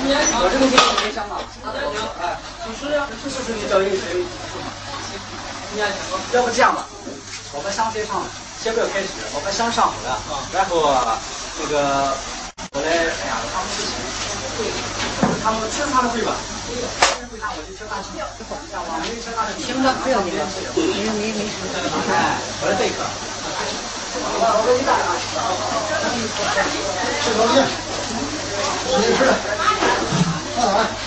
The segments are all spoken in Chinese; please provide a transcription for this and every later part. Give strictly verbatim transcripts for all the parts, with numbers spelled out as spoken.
我这个地方没香了。哎，就是呀，这就是你找一个谁？要不这样吧，我把香先上，先不要开始，我把香上好了，然后那个我来，哎呀，他们之前会，他们吃他的会吧？会上我就教他听，我没教他的听的不要紧，没没没事。哎，我来这个。我给你打啊！吃东西，没事的，放哪儿？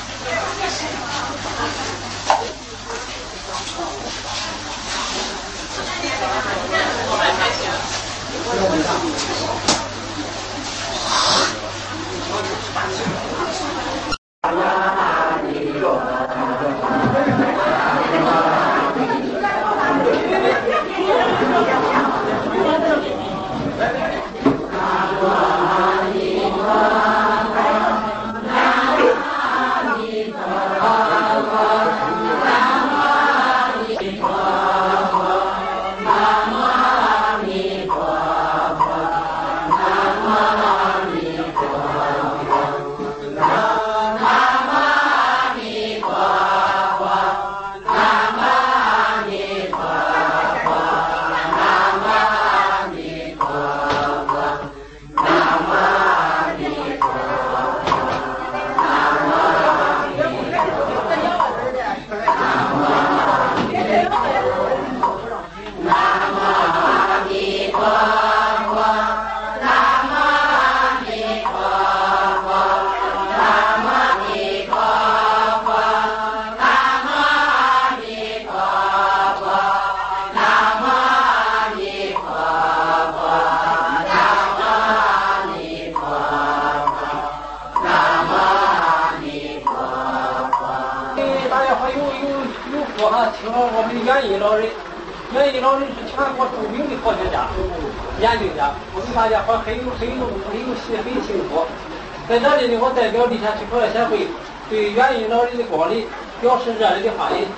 大家伙很有很有很有心很幸福，在这里呢，我代表地下区口协会对袁云老人的光临表示热烈的欢迎。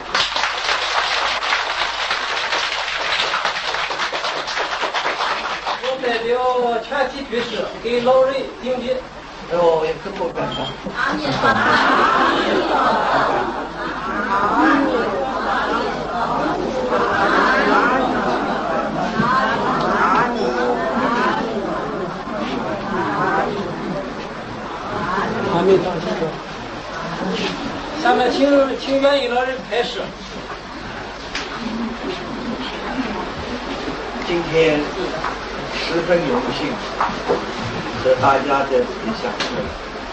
我代表全体居士给老人顶礼。 哎呦，也可不敢当。阿弥陀佛。阿弥陀佛。 还没到这个。下面请请袁云老人开始。 今天十分荣幸和大家在这里相会。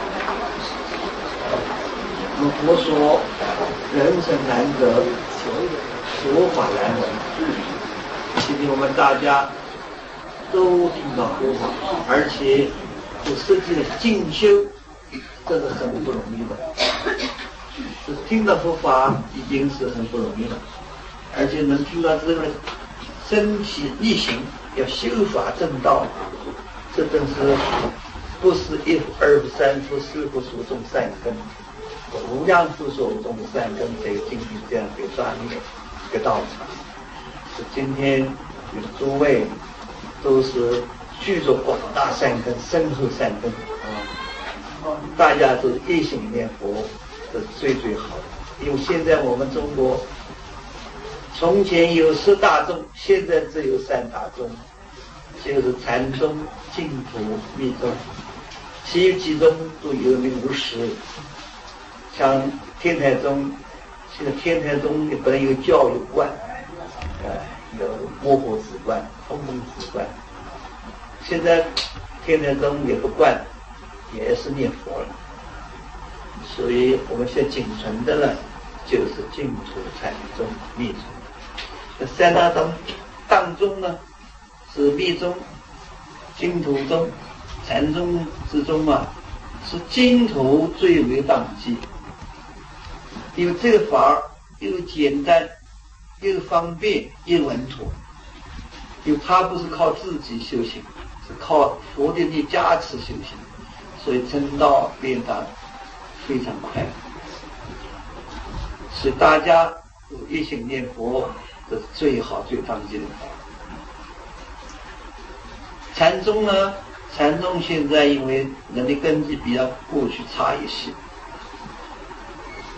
如佛说，人生难得，佛法难闻。今天我们大家都听到佛法，而且有实际的进修。这是很不容易的，就听到佛法已经是很不容易了，而且能听到这个身体力行，要修法正道，这真是不是一夫二夫三夫四夫所种善根，无量夫所种善根在今天这样一个专业一个道场。是今天有诸位都是具足广大善根、深厚善根啊。大家都是一心念佛，这是最最好的。因为现在我们中国，从前有十大宗，现在只有三大宗，就是禅宗、净土、密宗，其余几宗都有名无实。像天台宗，现在天台宗本来有教有观，呃，有摩诃止观、通通止观，现在天台宗也不观。也是念佛了，所以我们现在仅存的呢，就是净土、禅宗、密宗。这三大宗当中呢，是密宗、净土宗、禅宗之中啊，是净土最为当机，因为这个法又简单，又方便，又稳妥，因为它不是靠自己修行，是靠佛的力加持修行。所以成道变大非常快，所以大家一心念佛，这是最好最当机的法。禅宗呢，禅宗现在因为人的根基比较过去差一些，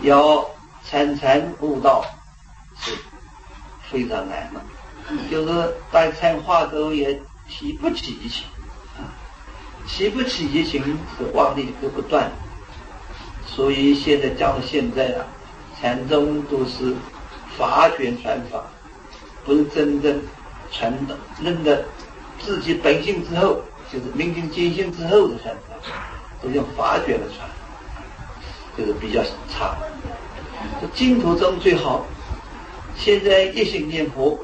要参禅悟道是非常难的，就是在参话之后也提不起激情啊，提不起激情是妄力就不断，所以现在讲到现在啊，禅宗都是法权传法，不是真正传的认得自己本性之后，就是明心见性之后的传法，都用法权的传，就是比较差。这净土中最好，现在一心念佛，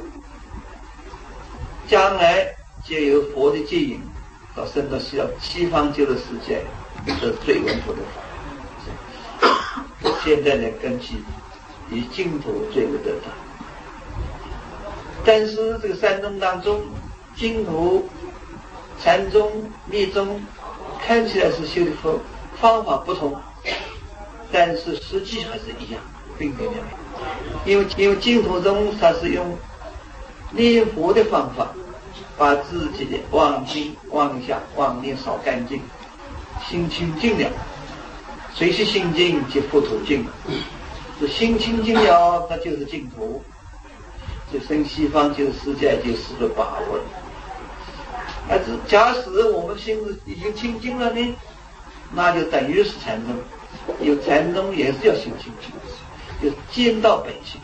将来借由佛的接引，到升到西西方极乐世界，这是最稳妥的法。现在呢，根基以净土最为得当。但是这个三宗当中，净土、禅宗、密宗看起来是修的方方法不同，但是实际还是一样，并没有两样。因为因为净土宗它是用念佛的方法，把自己的妄心、妄想、妄念扫干净，心清净了。谁是心净即佛土净，是心清净了，那就是净土。这生西方就是世界，就失了把握了。而是假使我们心已经清净了呢，那就等于是禅宗。有禅宗也是要心清净，就见到本性。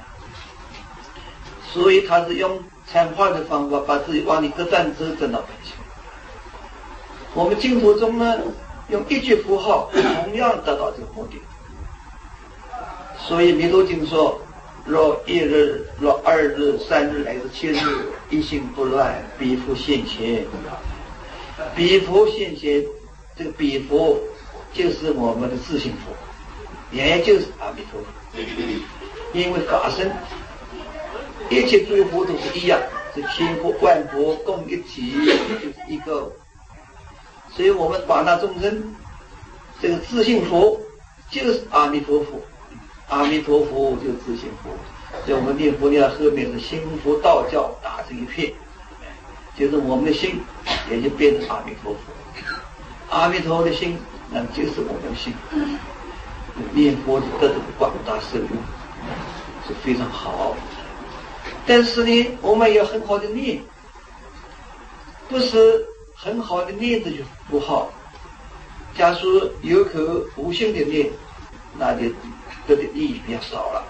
所以他是用禅化的方法，把自己往里割断之后证到本性。我们净土中呢，用一句符号同样得到这个目的。所以弥陀经说，若一日、若二日、三日乃至七日，一心不乱，彼佛现前。彼佛现前，这个彼佛就是我们的自性佛，也就是阿弥陀佛。因为法身一切诸佛都是一样，是千佛万佛共一体，就是一个。所以我们广大众生，这个自性佛就是阿弥陀佛，阿弥陀佛就是自性佛。所以我们念佛念到后面是心佛道教打成一片，就是我们的心也就变成阿弥陀佛。阿弥陀佛的心，那就是我们的心。念佛的得到广大受用是非常好。但是呢，我们也很好的念，不是很好的念的就不好。假如有口无心的念，那就得的利益比较少了。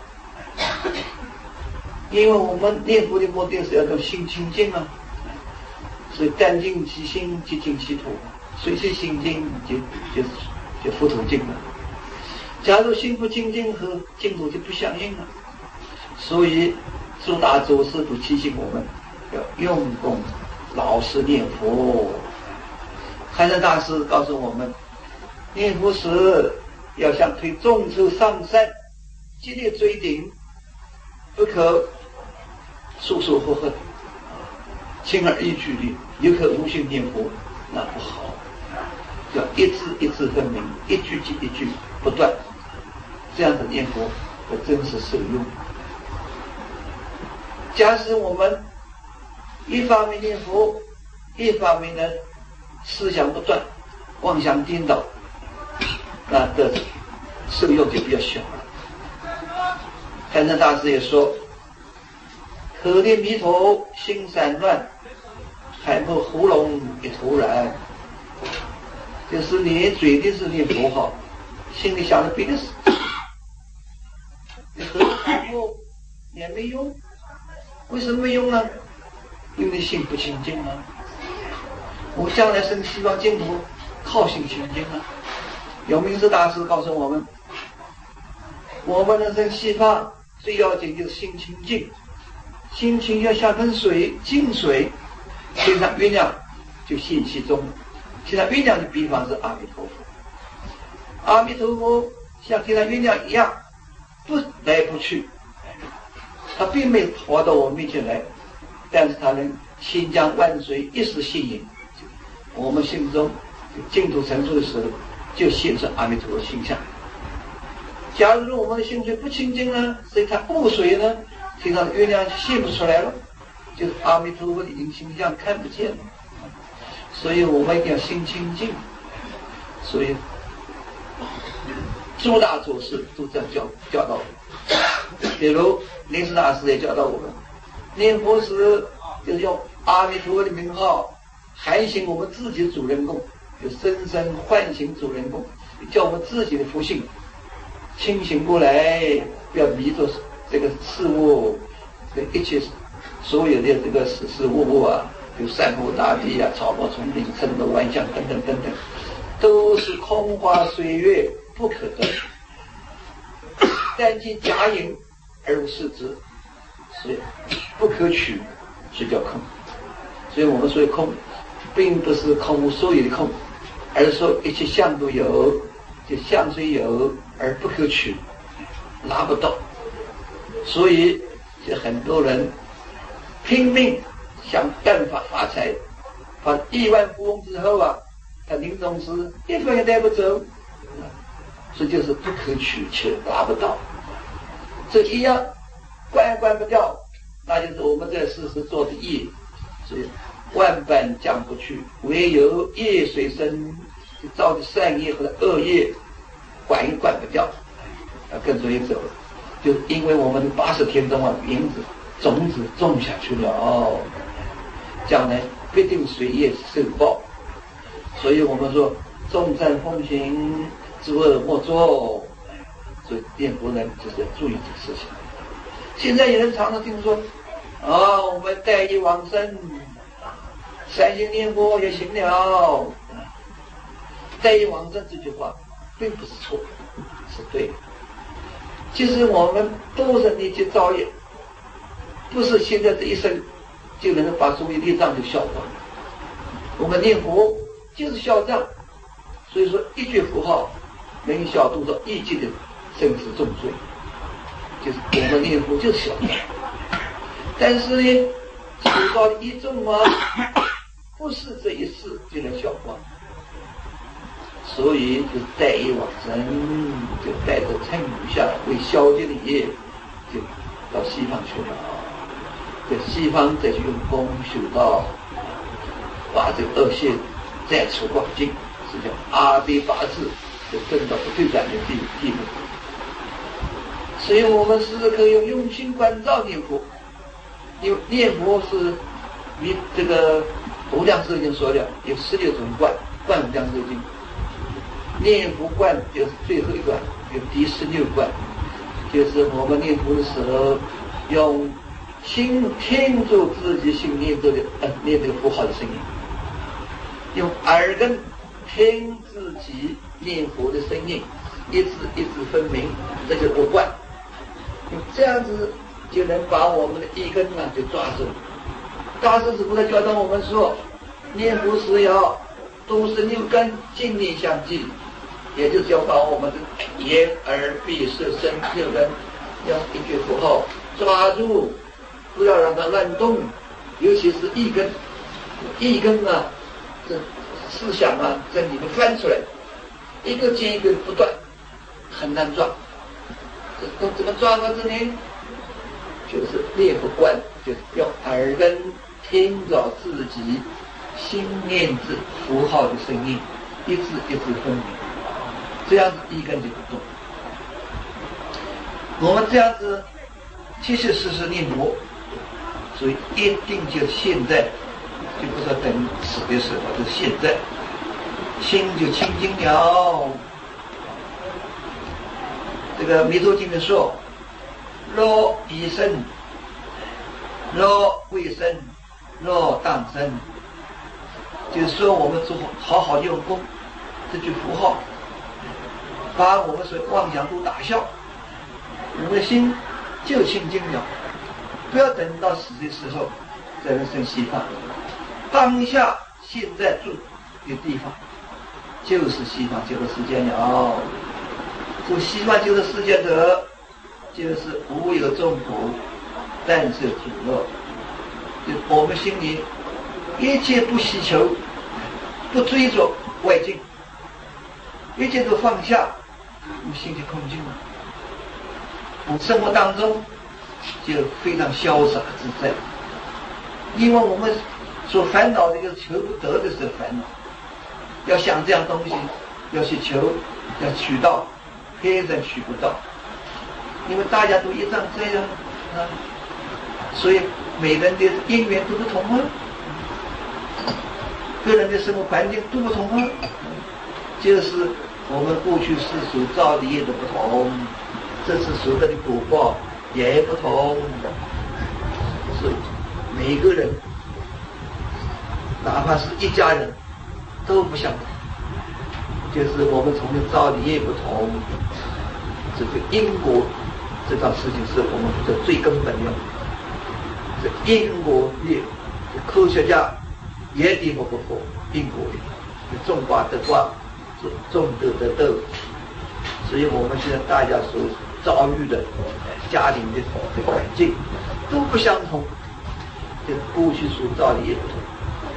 因为我们念佛的目的是要让心清净啊，所以淡净其心，寂静其土，随随心净就就就佛土净了。假如心不清净和净土就不相应了，所以诸大祖师都提醒我们要用功老实念佛。海山大师告诉我们，念佛时要像推众兽上山，激烈追顶，不可束手呵呵，轻而易举的，有可无心念佛，那不好。要一字一字分明，一句接一句不断，这样的念佛可真是受用。假使我们一方面念佛，一方面呢思想不断，妄想颠倒，那的受用就比较小了。海山大师也说，可怜弥陀心散乱，海默喉咙一突然。就是你嘴里是念佛号，心里想着别的事，你和海默也没用。为什么没用呢？因为心不清净啊。我将来生西方净土，靠心清净啊。有明智大师告诉我们，我们能生西方最要紧就是心清净，心清要像盆水，净水，天上月亮就现其中。天上月亮的比方是阿弥陀佛，阿弥陀佛像天上月亮一样，不来不去，他并没有跑到我面前来，但是他能千江万水一时现影。我们心中净土成熟的时候，就现出阿弥陀佛形象。假如我们的心水不清净呢，所以它雾水呢，天上的月亮就现不出来了，就是阿弥陀佛的形象看不见了。所以我们一定要心清净。所以诸大祖师都这样教教导我们。比如灵石大师也教导我们，念佛时就是用阿弥陀佛的名号喊醒我们自己的主人公，就深深唤醒主人公，叫我们自己的福性清醒过来，不要迷着这个事物，这一切所有的这个事事物物啊，有山河大地啊、草木丛林、尘土万象等等等等，都是空花水月，不可得。但其假影而无实质，所以不可取，所以叫空。所以我们说的空，并不是空无所有的空，而是说一切相都有，就相虽有而不可取，拿不到。所以就很多人拼命想办法发财，把亿万富翁之后啊，他临终时一分也带不走，这就是不可取，且拿不到。这一样关也关不掉，那就是我们这世时做的业，所以万般降不去，唯有业随身，造的善业或者恶业管也管不掉，啊，跟着也走了。就因为我们的八十天中啊，因子种子种下去了，哦，将来必定随业受报。所以我们说众善奉行，诸恶莫作。所以念佛人就是要注意这个事情。现在有人常常听说啊，我们带业往生，三心念佛也行了。带业往生这句话并不是错，是对的。其实我们都是那些造业，不是现在这一生就能把所有业障就消掉。我们念佛就是消障，所以说一句符号能消多少一级的生死重罪，就是我们念佛就是消障。但是呢，主要的一众啊，不是这一世就能消光。所以就带业往生，就带着乘雨下为消解的业，就到西方去了。在西方再去用功修道，把这个恶业再除光净，是叫阿鼻八字，就证到不退转的地地步。所以我们时时刻要用心关照念佛，因为念佛是与这个无量寿经说的有十六种观，观无量寿经。念佛观就是最后一关，有第十六关，就是我们念佛的时候，用心听住自己心念着的呃念这个符号的声音，用耳根听自己念佛的声音，一字一字分明，这就是佛观。这样子就能把我们的一根呢就抓住。大师师父在教导我们说，念佛时要都是六根尽力相继。也就是要把我们的眼、耳、鼻、舌、身六根用一句符号抓住，不要让它乱动，尤其是一根，一根啊，这思想啊在里面翻出来，一个接一个不断，很难抓。这都怎么抓法子呢？就是念佛观，就是用耳根听着自己心念字符号的声音，一字一字分明。这样子一根就不动。我们这样子切切实实念佛，所以一定就现在，就不是等死的时候，就现在，心就清净了。这个弥陀经里说，若以身，若为身，若当身，就是说我们做好好用功，这句符号。把我们所妄想都打消，我们的心就清净了。不要等到死的时候再来生西方，当下现在住的地方就是西方极乐世界了。这西方极乐世界者，就是无有众苦，但是主乐。就我们心里一切不希求，不追逐外境，一切都放下。我们心就空净了，我们生活当中就非常潇洒自在。因为我们所烦恼的一个求不得的是烦恼，要想这样东西，要去求，要取到， 黑人娶不到，因为大家都一张嘴啊，啊，所以每个人的因缘都不同啊，个人的生活环境都不同啊，就是我们过去世俗造的业都不同，这次所得的果报也不同，所以每个人哪怕是一家人都不相同，就是我们从的造的业不同，这个因果这桩事情是我们的最根本的，这因果业，科学家也点我不破因果业，种瓜得瓜，种德得德，所以我们现在大家所遭遇的家庭的这个环境都不相同，这过去所造的也不同。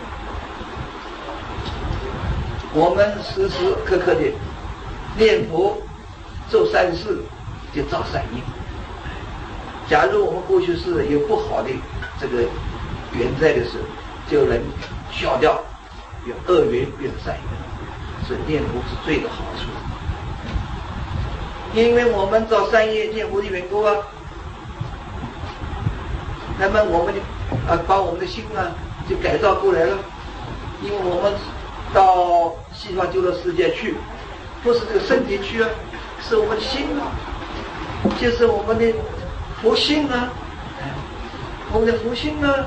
我们时时刻刻的念佛做善事，就造善因。假如我们过去是有不好的这个缘在的时候，就能消掉，有恶缘变善缘，所以念佛是最的好处。因为我们造善业念佛的缘故啊，那么我们的啊把我们的心啊就改造过来了。因为我们到西方极乐世界去，不是这个身体去啊，是我们的心啊，就是我们的佛性啊，我们的佛性啊，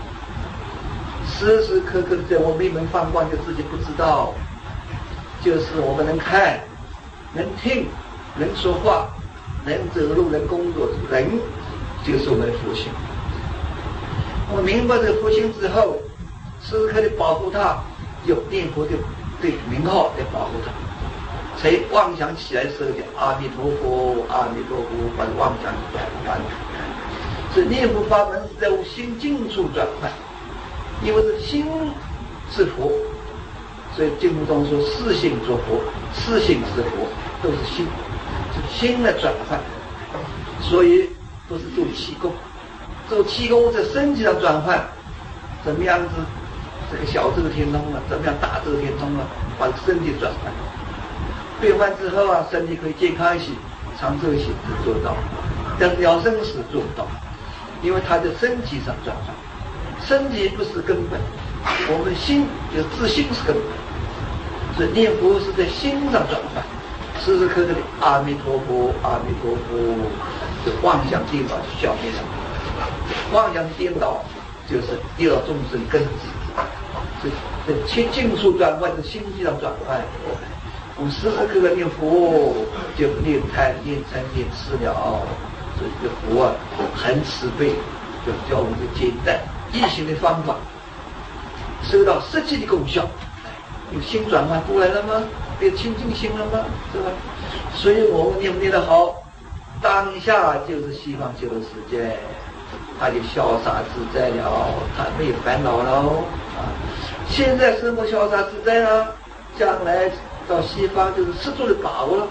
时时刻刻在我们门放光，就自己不知道，就是我们能看、能听、能说话、能走路、能工作，人就是我们的佛性。我明白这个佛性之后，时时刻刻保护它，有念佛的对名号来保护它，才妄想起来的时候叫阿弥陀佛，阿弥陀佛，把妄想转换。所以念佛法门是在我心境处转换，因为这心是佛，所以经部中说四性作佛，四性是佛，都是心，是心来转换。所以不是做气功，做气功在身体上转换，怎么样子？这个小周天通了，怎么样大周天通了，把身体转换，变换之后啊，身体可以健康一些、长寿一些，就做到。但是要生死做不到，因为它在身体上转换，身体不是根本，我们心就自心是根本，所以念佛是在心上转换，时时刻刻的阿弥陀佛，阿弥陀佛，就妄想颠倒消灭了，妄想颠倒就是第二众生根子。这这切境处转换是心际上转换，我们时时刻刻念佛，就念贪、念嗔、念痴了。所以这个佛啊，很慈悲，就教我们简单易行的方法，收到实际的功效。有心转换过来了吗？变清净心了吗？是吧？所以我们念不念得好，当下就是西方极乐世界。他就潇洒自在了，他没有烦恼了啊！现在生活潇洒自在了，将来到西方就是十足的把握了。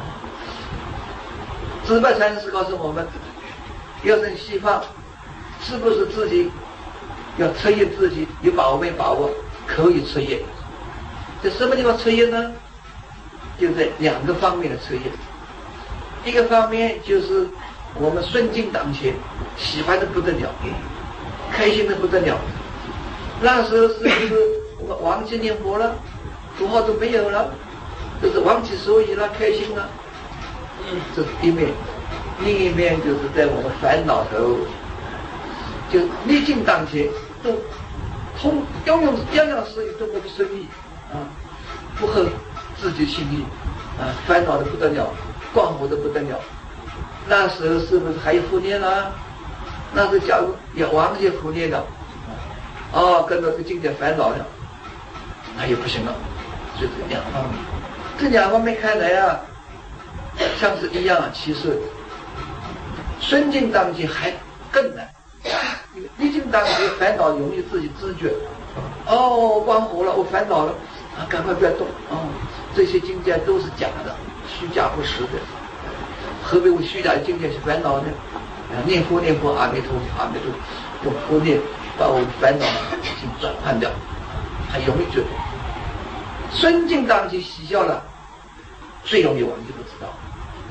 智白禅师告诉我们，要在西方，是不是自己要测验自己有把握没把握？可以测验。在什么地方测验呢？就在两个方面的测验。一个方面就是我们顺境当前，喜欢的不得了，开心的不得了。那时候是不是我们忘记念佛了，符号都没有了，就是忘记所以了，开心了。这是一面，另一面就是在我们烦恼头，就逆境当前，都通样样样样事都不顺利啊，不合自己心意啊，烦恼的不得了，光火的不得了。那时候是不是还有护念啊？那时候假如也忘记护念了，哦，跟着这经典烦恼了，那也不行了。所以这两方面，这两方面看来啊，像是一样啊，其实顺境当前还更难，因为逆境当前烦恼容易自己知觉，哦，光火了，我烦恼了啊，赶快不要动哦，这些境界都是假的，虚假不实的。何为我虚假的境界是烦恼呢？啊，念佛念佛，阿弥陀佛，阿弥陀佛，用佛念把我的烦恼先转换掉，还容易觉得顺境当前喜笑了，最容易忘记不知道。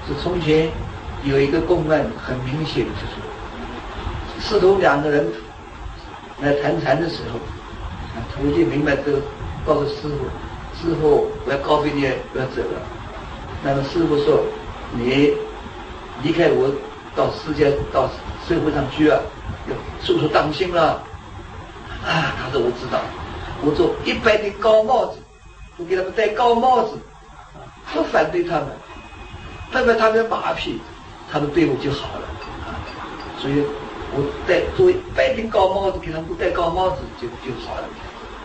是从前有一个公案，很明显就是师徒两个人来谈禅的时候，徒弟明白这个，告诉师傅，师傅我要告别你，我要走了。那么师傅说，你离开我到世界到社会上去啊，要处处当心了。啊，他说我知道，我做一百顶高帽子，我给他们戴高帽子，不反对他们，拍拍他们的马屁，他们对我就好了。啊，所以我戴作为一百顶高帽子，给他们都戴高帽子就就好了。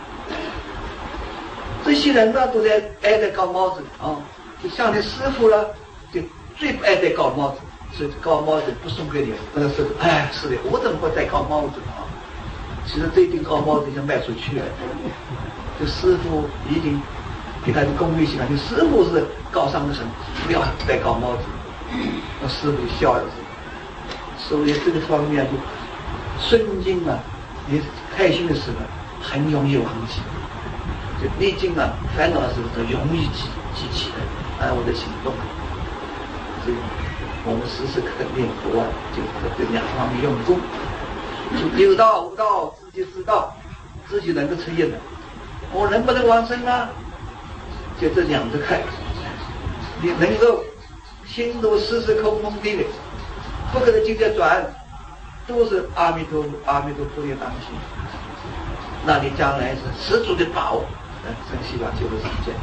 这些人呢，都在爱戴高帽子啊，就像你师傅了，就最不爱戴高帽子，所以高帽子不送给你。那个师傅，哎，是的，我怎么会戴高帽子啊？其实这顶高帽子已经卖出去了，这师傅已经给他的公益性了。你师傅是高尚的很，不要戴高帽子。那师傅就笑了，所以这个方面就顺境啊，你开心的时候很容易忘记。就逆境啊，烦恼的时候都容易记记起来，按我的行动。所以我们时时刻刻念佛啊，就这两方面用功。有道无道，自己知道，自己能够测验的。我能不能往生呢？就这两个看，你能够心都时时空空的，不可能境界转，都是阿弥陀佛，阿弥陀佛的当心。那你将来是十足的把握，嗯，真希望就是实践。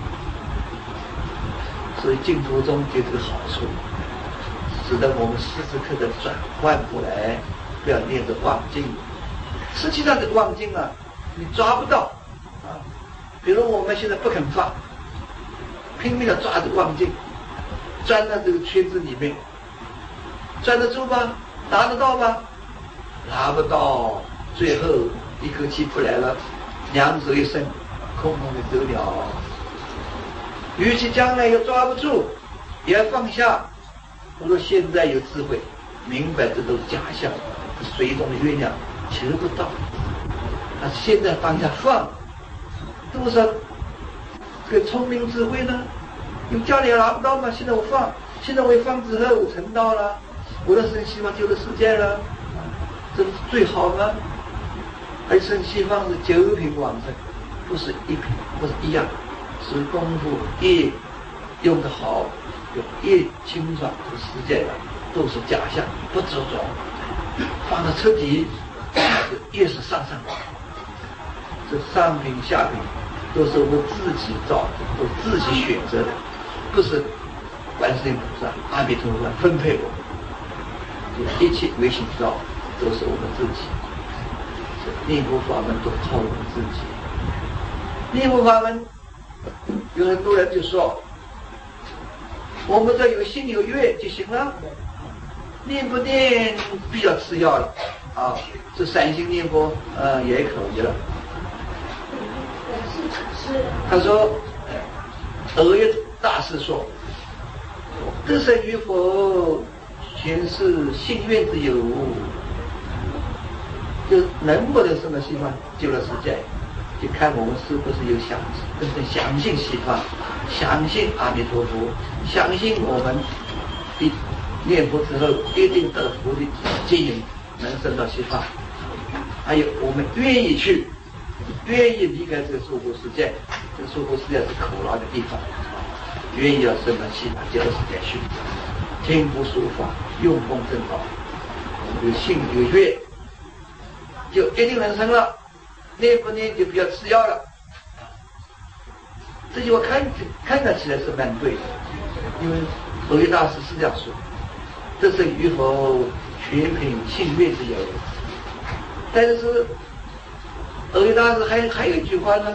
所以净土中就这个好处，使得我们时时刻刻转换过来。不要念着妄境，实际上这个妄境啊，你抓不到啊。比如我们现在不肯放，拼命的抓着妄境，钻到这个圈子里面，钻得住吗？拿得到吗？拿不到，最后一口气不来了，两手一伸，空空的走了。与其将来又抓不住，也要放下。我说现在有智慧，明白这都是假象。水中的月亮求不到，啊！现在当下放，多少这个聪明智慧呢？你家里也拿不到吗？现在我放，现在我一放之后，我成道了，我的生希望救了世界了，这不是最好吗？而生希望是九品往生，不是一品，不是一样，是功夫越用得好，就越清爽，这个世界啊都是假象，不执着。放到彻底，越是上上，这上品下品都是我们自己造的，都自己选择的，不是观世音菩萨、阿弥陀佛分配我们，一切唯心造都是我们自己。念佛法门都靠我们自己。念佛法门，有很多人就说，我们这有心有愿就行了。念不念比较次要了啊，这三心念佛呃也可以了。他说，尔月大师说，得生与否，全是心愿之有，就能不能生到西方救了世界，就看我们是不是有相真正相信西方，相信阿弥陀佛，相信我们的。念佛之后一定得福的经营，能升到西方。还有我们愿意去，愿意离开这个娑婆世界，这个娑婆世界是苦恼的地方，愿意要升到西方极乐世界去，听佛说法，用功正道，有信有愿，就一定能升了。念不念就比较次要了。这句话看看看起来是蛮对的，因为佛学大师是这样说。这是与否全凭信愿之有，但是尔月大师还还有一句话呢，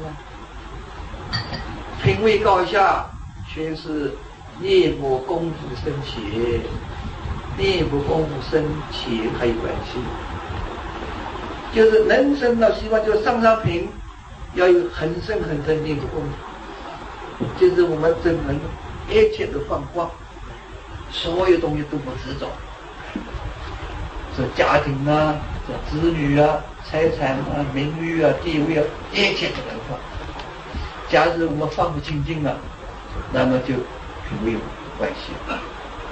品位高下全是念佛功夫的深浅，念佛功夫深浅还有关系，就是能升到西方，就是上上品要有很深很深念佛功夫，就是我们真能一切都放光。所有东西都不执着，这家庭啊，这子女啊，财产啊，名誉啊，地位啊，一切都能放。假如我们放不清净了，那么就品位有关系。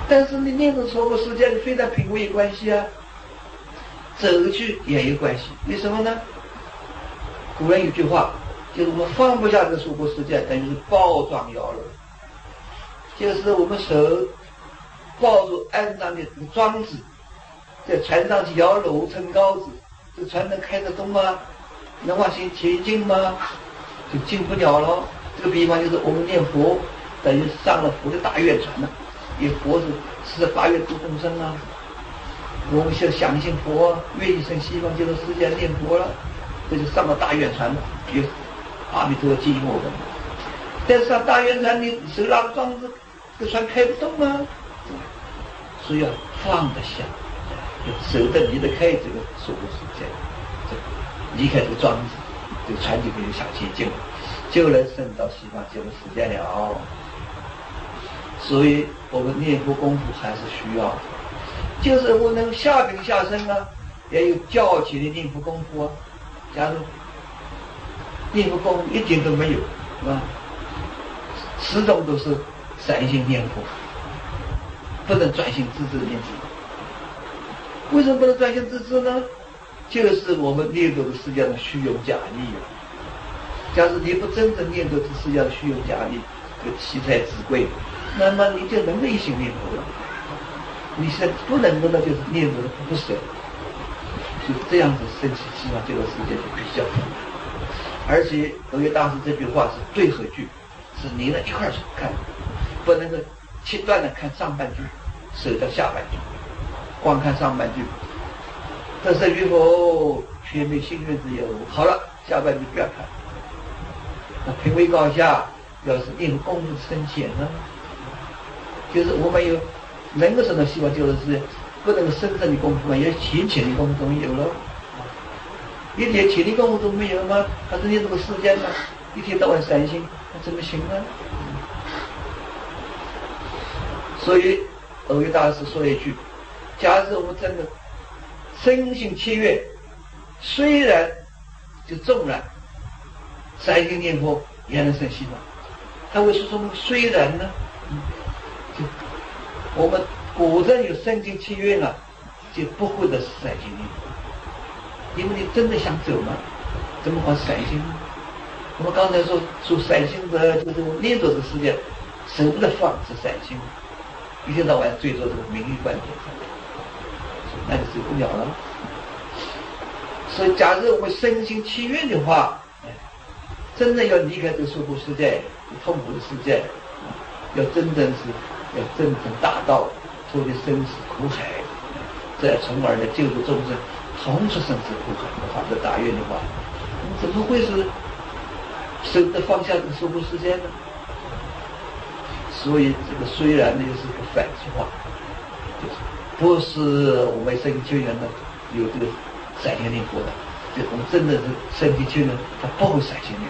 但是你念着娑婆世界，你非但品位有关系啊，走去也有关系。为什么呢？古人有句话，就是我们放不下这个娑婆世界，等于是抱状摇橹，就是我们手抱住岸上的这个桩子，在船上去摇橹撑篙子，这个船能开得动吗？能往前前进吗？就进不了了。这个比方就是我们念佛，等于上了佛的大愿船了。因为佛是四十八愿度众生啊，我们现在相信佛，愿意生西方极乐世界念佛了，这就上了大愿船了，有阿弥陀佛接引我们。但是上大愿船，你手拉着桩子，这船开不动啊，所以要放得下，舍得离得开这个娑婆世界，离开这个桩子，这个船就可以向前进，就能升到西方极乐世界了。所以我们念佛功夫还是需要，就是我能下品下生啊，也有较起的念佛功夫啊。假如念佛功夫一点都没有，是吧？始终都是散心念佛，不能专心致志念佛。为什么不能专心致志呢？就是我们念头的世界上虚有假利啊。假如你不真正念头这世界上虚有假利，这个奇才之贵，那么你就能够一心念佛了。你现在不能够呢，就是念佛的不舍，就这样子升起西方极乐世界就比较困难。而且德月大师这句话是对合句，是连在一块儿看，不能够切断的看上半句，舍掉下半句，光看上半句。得生于佛，却没心愿之有。好了，下半句不要看。那品位高下，表示念佛功夫深浅呢。就是我们有能够升到西方极乐世界，不能够深深的功夫嘛，有浅浅的功夫总有了。一点潜力功夫都没有吗？还是你这个世间呢？一天到晚散心，那怎么行呢？所以偶遇大师说了一句：假如我们真的深信切愿，虽然就纵然散心念佛也能生西方。他为什么说虽然呢？嗯，就我们果真有深信切愿了，就不会的是散心念佛。因为你真的想走吗？怎么会散心呢？我们刚才说说散心的，就是我念着这个世界，舍不得放是散心，一天到晚追着这个名誉观点，那就走不了了。所以，假如我们身心契愿的话，真的要离开这个娑婆世界、痛苦的世界，要真正是要真正大道，脱离生死苦海，再从而呢救度众生。同出生死苦海的话，这大愿的话，怎么会是舍得放下这个娑婆世界呢？所以这个虽然呢又是个反句话，就是不是我们身体救人的有这个散心念佛的，这我们真的是身体救人，他不会散心念。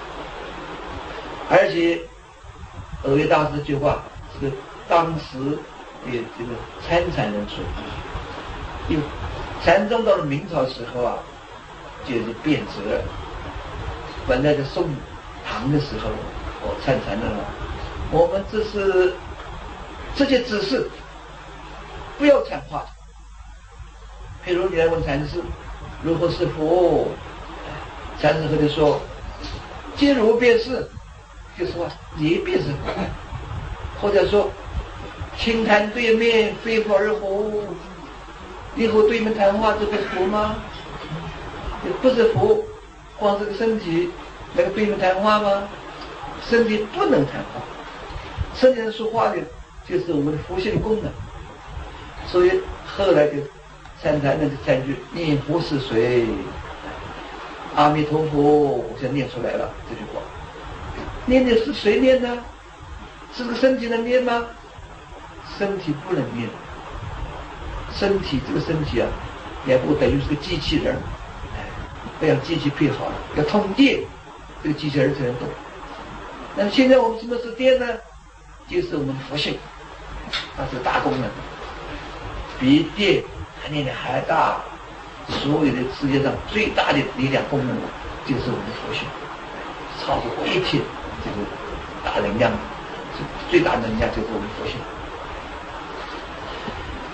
而且尔月大师这句话是当时的这个参禅人说的，因为禅宗到了明朝时候啊，就是变质了。本来在宋唐的时候，我参禅的了，我们这是这些指示不要禅话。譬如你来问禅师如何是佛，禅师和你说皆如便是，就是说你便是佛，或者说清谈对面非佛而活。你和对面谈话，这不是佛吗？也不是佛，光这个身体能对面谈话吗？身体不能谈话，身体上说话的，就是我们的佛性功能。所以后来就参禅的三句念佛是谁？阿弥陀佛，我现在念出来了这句话。念的是谁念呢？是这个身体能念吗？身体不能念。身体这个身体啊，也不等于是个机器人，哎，要让机器配好了，要通电，这个机器人才能动。那么现在我们什么是电呢？就是我们的佛性，它是大功能，比电还力量还大。所有的世界上最大的力量功能，就是我们的佛性，超过一切这个大能量，最大能量就是我们的佛性。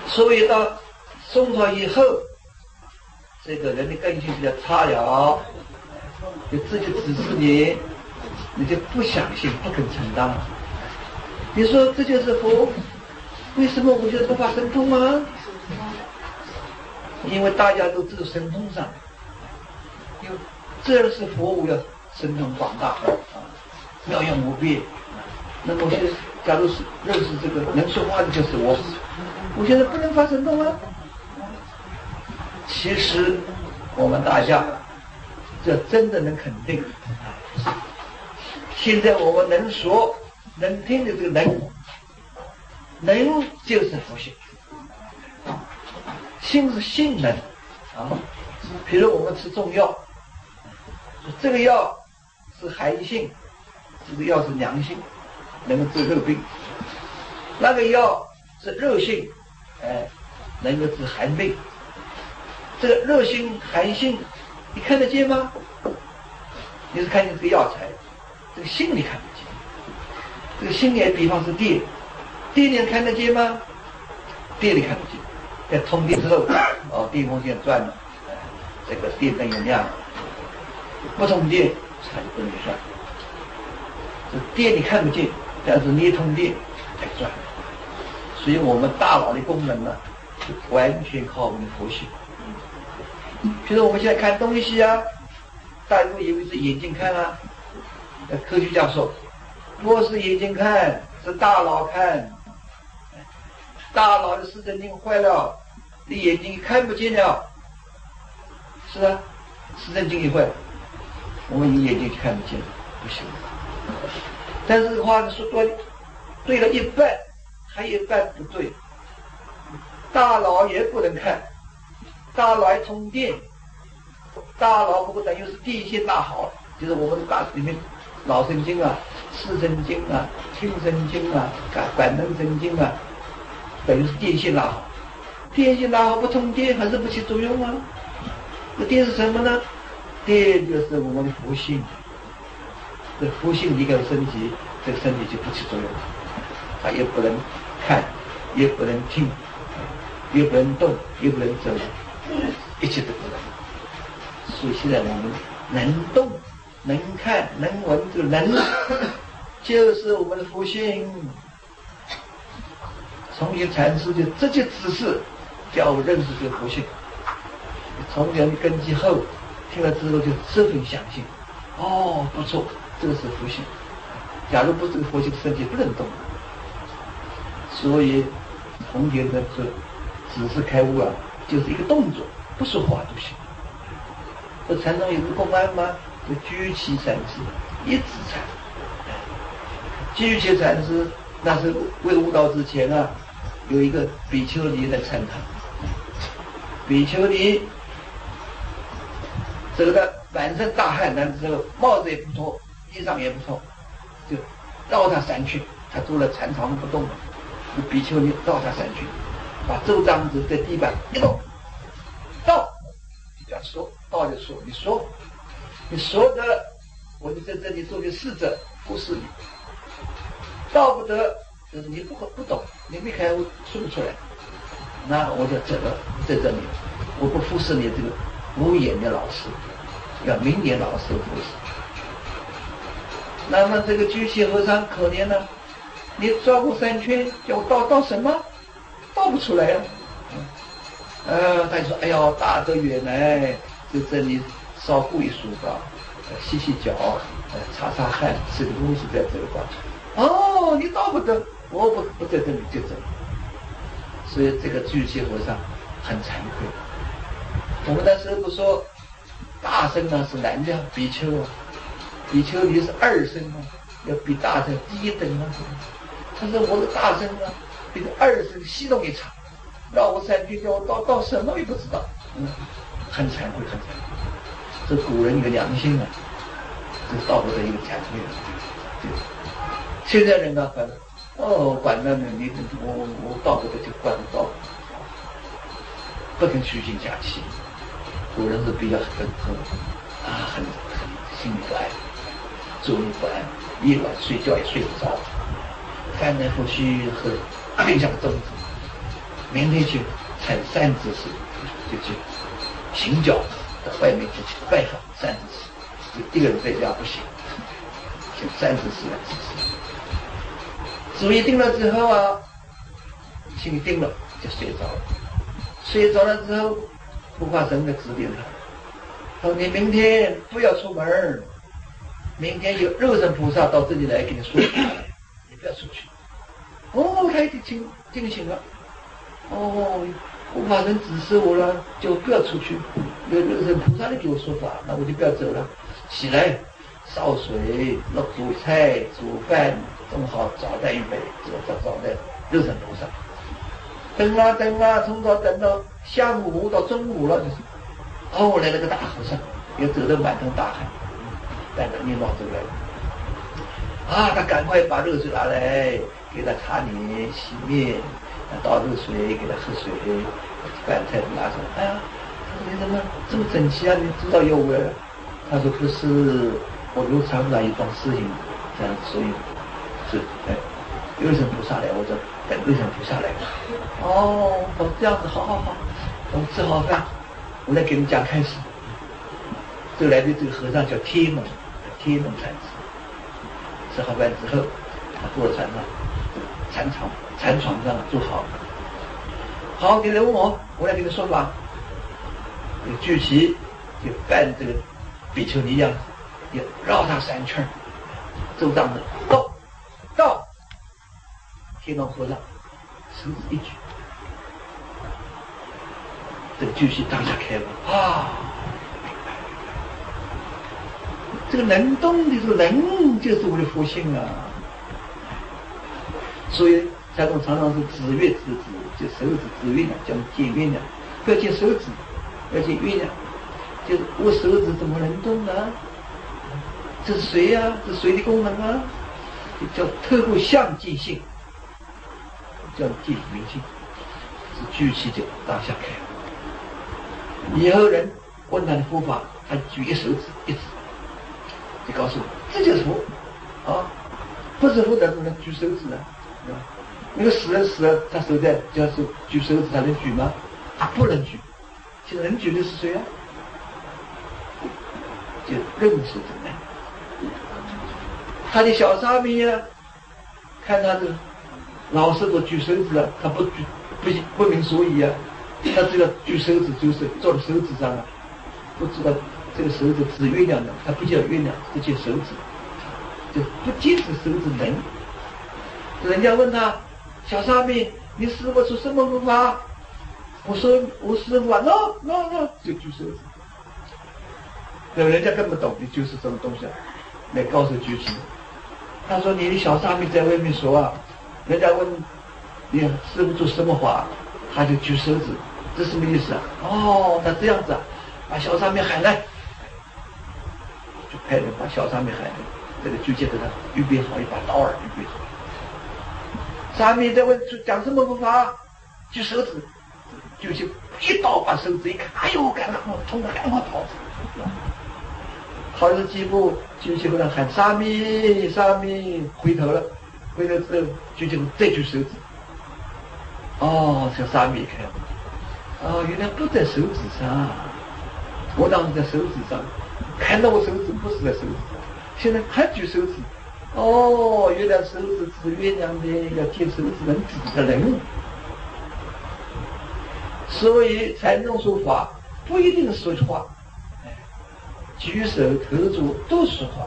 所以到宋朝以后，这个人的根性比较差了，就自己指示你，你就不相信，不肯承担。你说这就是佛，为什么我觉得不发神通吗？因为大家都知道神通上，因为这是佛无要神通广大啊，妙用无边。那么我现在假如是认识这个能说话的就是我，我现在不能发神通啊。其实我们大家这真的能肯定，现在我们能说能听的这个能，能就是佛性，性是性能啊。比如我们吃中药，这个药是寒性，这个药是凉性，能够治热病；那个药是热性，哎，能够治寒病。这个热性、寒性，你看得见吗？你是看见这个药材，这个性你看得见。这个性也比方是电，电你看得见吗？电你看得见。在通电之后，哦，电风扇转了，哎，这个电灯也亮了。不通电，它就不能转。这电你看不见，但是你通电，它转。所以我们大脑的功能呢，就完全靠我们的佛性。比如我们现在看东西啊，大家都以为是眼睛看啊，科学家说，不是眼睛看，是大脑看。大脑的视神经坏了，你眼睛看不见了，是啊，视神经一坏，我们眼睛就看不见了，不行。但是这个话说对，对了一半，还有一半不对。大脑也不能看，大脑还通电，大脑不过等于是电线大好，就是我们的大里面脑神经啊、视神经啊、听神经啊、感能神经啊，等于是电线拉好。电线拉好不通电还是不起作用啊？这电是什么呢？电就是我们的佛性。这佛性离开身体，这个身体就不起作用，它也不能看，也不能听，也不能动，也不能走，一切都不能。所以现在我们能动、能看、能闻，这个能就是我们的佛性。从前禅师就直接指示叫我认识这个佛性，从前根基厚，听了之后就十分相信。哦，不错，这个是佛性。假如不是这个佛性，身体不能动。所以从前的这指示开悟啊，就是一个动作，不说话都行。这禅宗有个公案吗？就居其禅师，一指禅。居其禅师那是为悟道之前啊，有一个比丘尼来参他。比丘尼这个满身大汗，但是帽子也不脱，衣裳也不脱，就绕他三圈。他坐在禅床不动，比丘尼绕他三圈，把周章子在地板一动，到就叫说，到就说，你说，你说的，我就在这里做个侍者，服侍你。到不得，就是你不不懂，你没开悟，说不出来，那我就走了，在这里，我不服侍你这个无眼的老师，要明眼老师服侍。那么这个居士和尚可怜了，你绕过三圈，叫我倒倒什么？倒不出来呀、啊。呃，他就说：“哎呀，大德远来，就这里烧布一梳吧，洗洗脚，呃，擦擦汗，吃个东西在这个吧。”哦，你到不得，我不不在这里就走。所以这个居士和尚很惭愧。我们那时候不说大僧呢是男的，比丘啊，比丘尼是二僧啊，要比大僧低一等啊。他说我是大僧啊，比二僧戏弄一场，绕我三圈，叫我到到什么也不知道，嗯，很惭愧，很惭愧。这古人有良心啊，这道德的一个惭愧啊。对。现在人呢，反正哦，管了你，我我到不得就管不到，不肯虚心假气。古人是比较很很啊，很很心里不安，坐立不安，夜晚睡觉也睡不着，翻来覆去和更像粽子。 明天去参三知识，就去行脚到外面就去拜访三知识，就一个人在家不行，请三知识来支持。主意定了之后啊，心里定了就睡着了，睡着了之后，护法神就指点他，说你明天不要出门，明天有肉身菩萨到这里来给你说法，你不要出去。哦，他已经清清醒了。哦，护法神指示我了，就不要出去。有肉身菩萨来给我说法，那我就不要走了。起来，烧水、弄煮菜、煮饭，正好招待预备，招招招待肉身菩萨。等啊等啊，从早等到下午到中午了，就是。哦，来了个大和尚，也走得满头大汗，带着念叨走来了。啊，他赶快把热水拿来，给他擦脸、洗面，倒热水给他喝水，饭菜拿上来。哎呀，他说你怎么这么整齐啊？你知道有味儿？他说不是，我有常常一桩事情，这样所以是哎，有神菩萨来，我就等有神菩萨来。哦，哦这样子，好好好，我们吃好饭，我来给你讲开始。这来的这个和尚叫天龙，天龙禅师。吃好饭之后，他坐在船上，禅床禅床上坐好。好，你来问我，我来给你说法。就举起，就扮这个比丘尼一样，也绕他三圈，周丈的到到，天龙和尚手指一举，这个举起当下开了啊！这个能动的这个能，就是我的佛性啊。所以禅宗常常是指月指指，就手指指月亮，叫见月亮，不要见手指，要见月亮。就是我手指怎么能动呢？这是水呀、啊，这是水的功能啊，就叫透过相即性，叫即明性，是举起就当下开。以后人问他的佛法，他举一手指一指。就告诉我，这就是佛啊！不是佛怎么能举手指呢？那个死人死了，他手在，叫是举手指，他能举吗？他不能举。现在能举的是谁啊？就认识这个。他的小沙弥啊，看他这老师都举手指了，他不举，不不明所以啊。他这个举手指就是坐在手指上啊，不知道。这个手指指月亮的，它不叫月亮，这叫手指，就不仅是手指能。人家问他，小沙弥，你师父出什么佛法？我说我师父啊，那那那就举手指。那人家根本懂，你就是这种东西，来告诉举起。他说你的小沙弥在外面说啊，人家问你师父出什么法，他就举手指，这什么意思啊？哦，他这样子啊，把小沙弥喊来。就派人把小沙弥喊来，这个举起给他预备好一把刀儿，预备好。沙弥在问讲什么佛法？举手指，举起一刀把手指一看，哎呦，赶快冲他，赶快跑！跑了几步，举起给他喊沙弥，沙弥，回头了，回头之后举起再举手指。哦，这沙弥一看，哦，原来不在手指上，我当时在手指上。看到我手指不是在手指上，现在还举手指，哦，原来手指指月亮的，要见手指能指的人。所以禅宗说法不一定说话，举手投足都说话。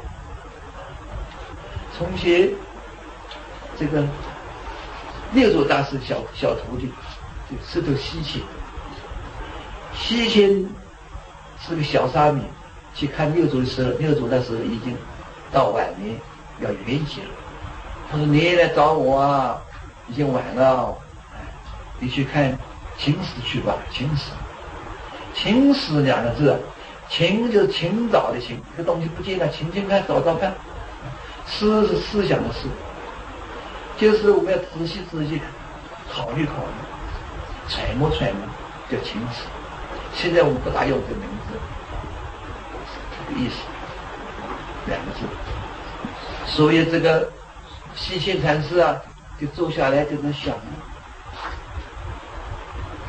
从前这个六祖大师小小徒弟，就石头西迁，西迁是个小沙弥。去看六祖的时候，六祖那时候已经到晚年要圆寂了。他说：“你来找我啊，已经晚了，你去看秦史去吧。”秦史，秦史两个字，秦就是秦早的秦，这个东西不见了，秦秦看找找看。思是思想的思，就是我们要仔细仔细考虑考虑，揣摩揣摩，叫秦史。现在我们不大用这个名字。意思两个字，所以这个西迁禅师啊，就坐下来就在想，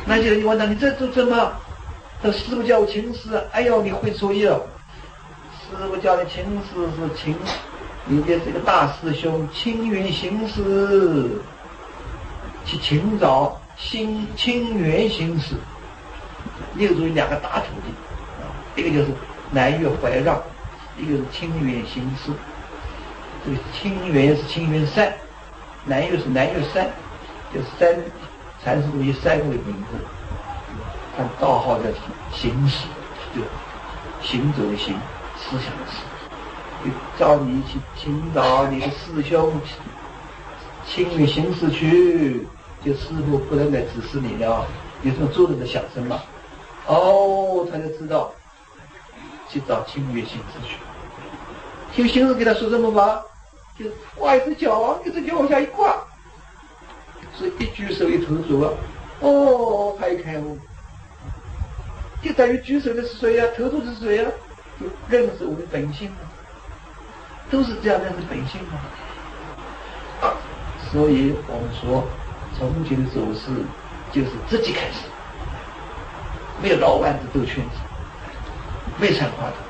那些人就问他：“你这做什么？”他说：“师父叫我请示。”哎呦，你会错意了。师父叫你请示是请你的这个大师兄青云行师去请找新清源行师。又属于两个大徒弟啊，一个就是南岳怀让，一个是清源行师。这个清源是清源山，南岳是南岳山，就是山禅师都以山为名字。看道号叫行师，就行走的行，思想的思。就叫你去请找你的师兄清源行师去，就师父不能再指示你了，有什么做人的响声嘛？哦，他就知道去找清源行师去。听行师给他说什么吧？就挂一只脚，一只脚往下一挂，所以一举手一投足啊，哦，他一开悟，就等于举手的是谁啊？投足的是谁啊？就认识我的本性啊，都是这样认识本性啊。所以我们说，从前的走势就是自己开始，没有绕弯子兜圈子，没参话头。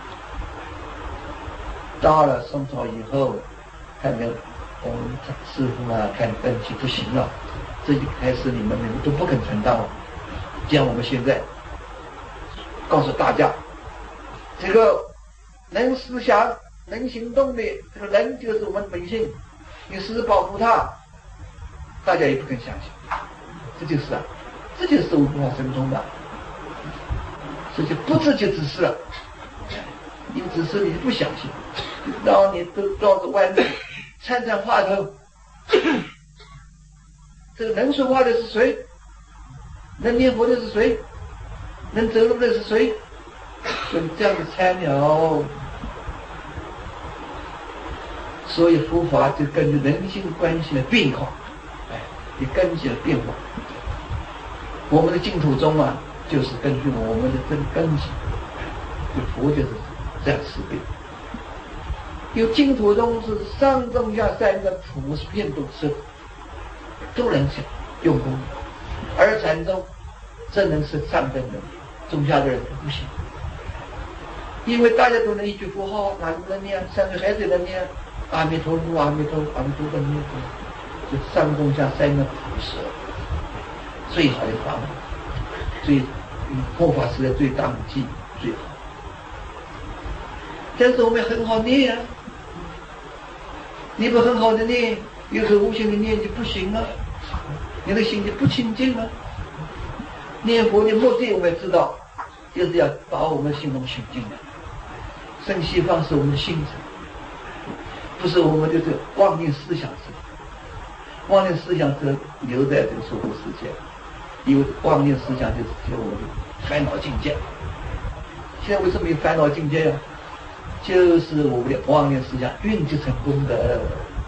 到了宋朝以后，看见我们师父啊，看根基不行了，这就开始你们你们都不肯承担了。像我们现在告诉大家，这个能思想、能行动的这个人就是我们本性，你时时保护他，大家也不肯相信。这就是啊，这就是文化生中的，这就不自觉之事了。你只是你不相信，让你都绕着弯子参参话头。这个能说话的是谁？能念佛的是谁？能走路的是谁？所以这样子参了，所以佛法就根据人性关系的变化，哎，也根据了变化。我们的净土宗啊，就是根据我们的根根基，就佛就是这样思辨。有净土宗是上中下三个普遍都是都能用功，而禅宗只能是上等人，中下的人不行。因为大家都能一句佛号，哪个能念？三岁孩子能念阿弥陀佛，阿弥陀佛，阿弥陀佛，念佛，就上中下三个普施，最好的法门，最佛法时代最当机最好。但是我们很好念啊，你不很好的念，有时候无形的念就不行了，你的心就不清净了。念佛的目的我们也知道，就是要把我们心中清净的。圣西方是我们的心智，不是我们就是妄念思想者。妄念思想者留在这个娑婆世界，因为妄念思想就是就我们的烦恼境界。现在为什么有烦恼境界呀、啊？就是我们的妄念思想运集成功的。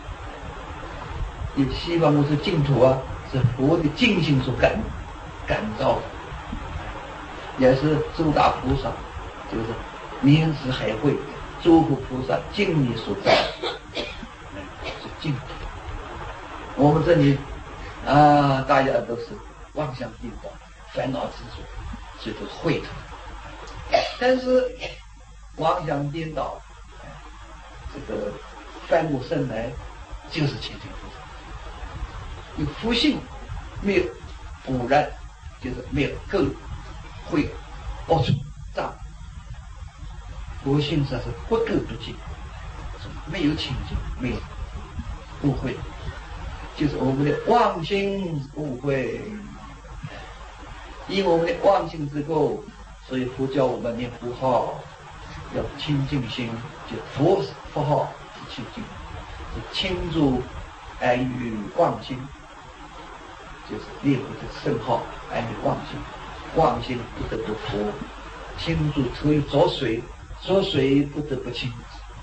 有西方我说净土啊，是佛的净性所感感召的，也是诸大菩萨，就是名字海会诸佛菩萨敬你所在，是净土。我们这里啊，大家都是妄想颠倒，烦恼执着，所以都是秽土。但是妄想颠倒，这个翻过身来就是清净菩萨。有福性，没有污染，就是没有垢秽恶处障。佛性上是不垢不净，没有清净，没有污秽，就是我们的妄心污秽。因我们的妄心之垢，所以佛教我们念佛号要清净心，就佛佛号是清净，是清除安于妄心，就是念佛的圣号安于妄心，妄心不得不佛，清除所以浊水，浊水不得不清，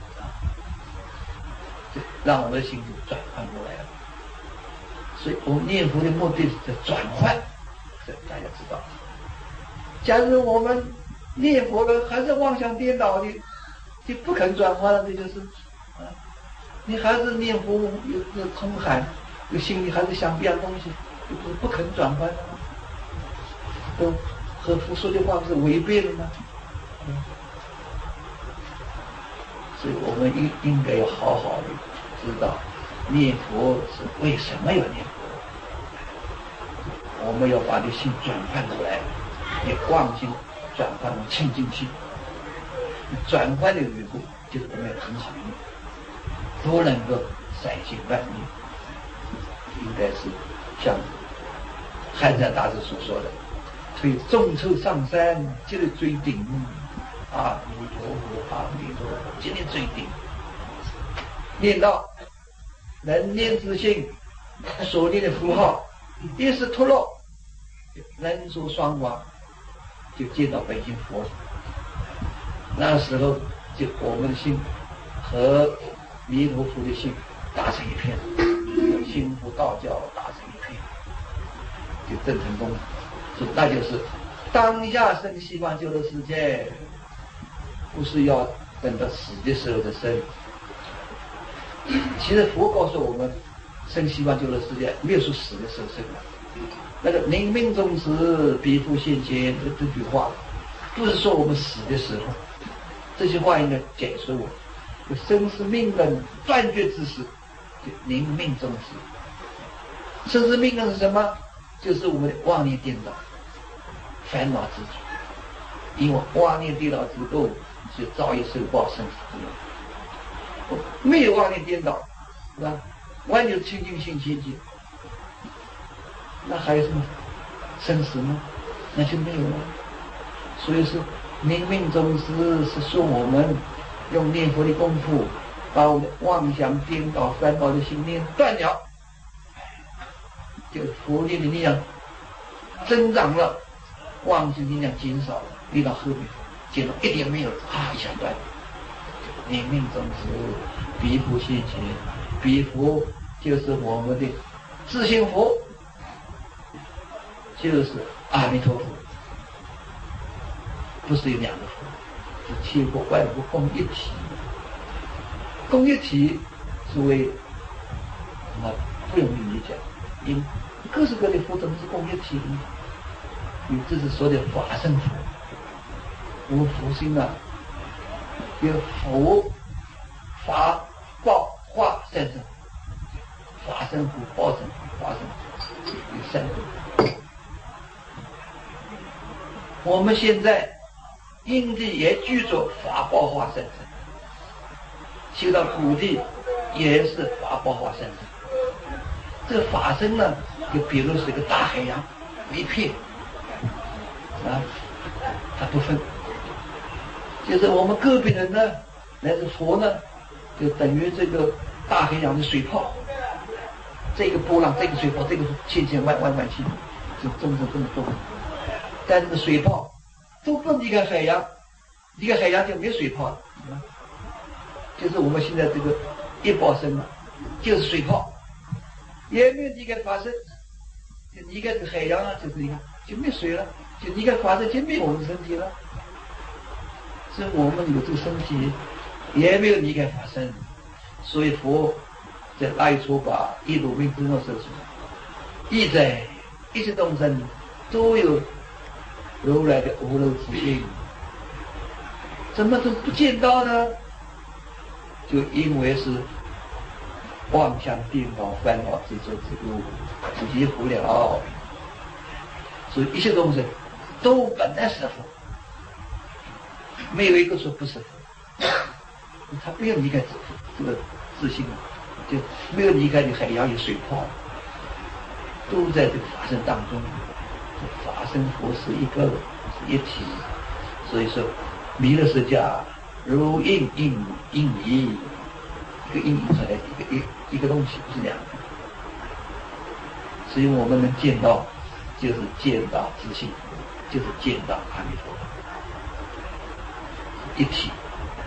让我们的心就转换过来了。所以我们念佛的目的是在转换，这大家知道。假如我们念佛了还是妄想颠倒的，就不肯转换了，这就是啊，你还是念佛有有空喊，有心里还是想别的东西，就不不肯转换了。 都和佛说的话不是违背了吗？嗯，所以我们应应该要好好的知道念佛是为什么要念佛，我们要把这心转换过来，也妄心转换成清净心，转换的缘故就是我们要很好念，都能够善行万念，应该是像汉山大师所说的，推众筹上山，接着追顶，阿弥陀佛，阿弥陀佛，接着追顶，念到能念之心，所念的符号一时脱落，人出双光，就见到本心佛。那时候，就我们的心和弥陀佛的心打成一片，心佛道教打成一片，就真成功了。所以那就是当下生希望救的世界，不是要等到死的时候的生。其实佛告诉我们，生希望救的世界没有说死的时候生的。那个临命终时，彼复现前这这句话，不是说我们死的时候。这些话应该解释我，生死命根断绝之时，就临命终时。生死命根是什么？就是我们的妄念颠倒、烦恼之主。因为妄念颠倒之后，就早已受报生死之忧。没有妄念颠倒，是吧？完全清净心清净，那还有什么生死呢？那就没有了。所以说临命终时是说我们用念佛的功夫，把我们的妄想颠倒烦恼的心念断了，就佛念的力量增长了，妄心力量减少了，遇到后面减到一点没有，啊一下断了。临命终时，彼复现前，彼佛就是我们的自性佛，就是阿弥陀佛。不是有两个佛，是千佛万佛共一体。共一体是为啊不容易理解，因各式各的佛怎么是共一体呢？因为这是说的法身佛。我们佛心啊，有佛、法、报、化三身，法身佛、报身佛、化身佛，有三身。我们现在因地也具足法报化三身，修到古地也是法报化三身。这个法身呢，就比如是一个大海洋，一片啊，它不分。就是我们个别人呢，乃至佛呢，就等于这个大海洋的水泡，这个波浪，这个水泡，这个千千万万万千，就这么这么多。但这个水泡都不离开海洋，离开海洋就没水泡了。嗯、就是我们现在这个一报身嘛，就是水泡，也没有离开法身，就离开这个海洋啊，就是离开就没水了，就离开法身就没有我们身体了。所以我们有这个身体，也没有离开法身，所以佛在阿育陀佛一如命之中说什么？意在一切众生都有如来的无漏之心，怎么都不见到呢？就因为是妄想颠倒烦恼执着之路，离不了。所以一切众生都本来是佛，没有一个说不是佛，他不要离开这个自信，就没有离开的海洋有水泡，都在这个法身当中。法身佛是一个是一体，所以说弥勒释迦如印印印泥，一个印印出来一个一一个东西，不是两个。所以我们能见到，就是见到自信，就是见到阿弥陀佛一体。